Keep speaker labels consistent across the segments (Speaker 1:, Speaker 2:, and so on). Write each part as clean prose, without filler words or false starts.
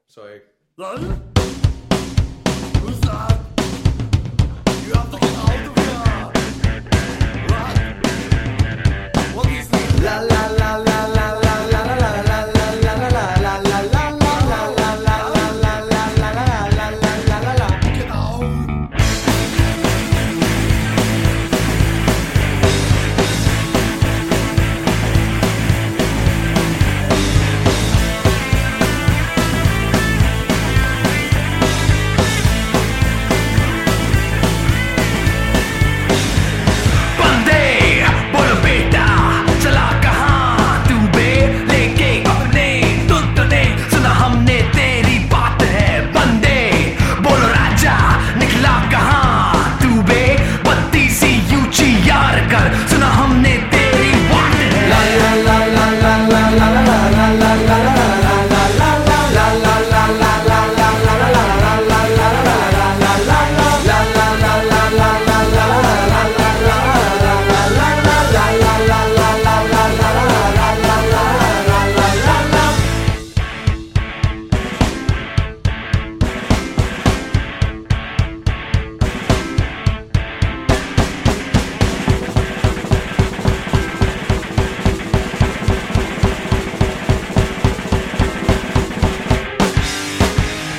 Speaker 1: Så ikke.
Speaker 2: Who's that? You have to get out of here. What? What is this? La la la la la la la la la la la la la la la la la la la. Get out.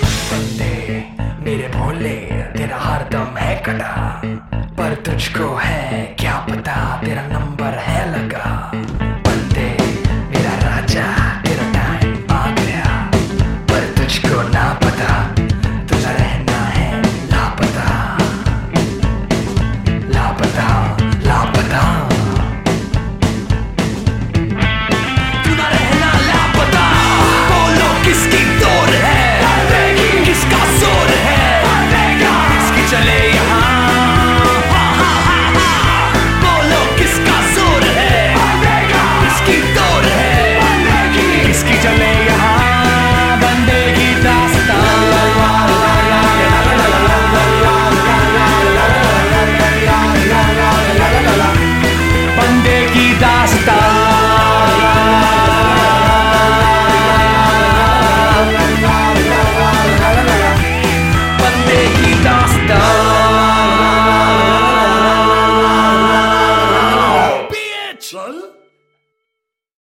Speaker 3: मेरे भोले तेरा हर दम है कटा, पर तुझको है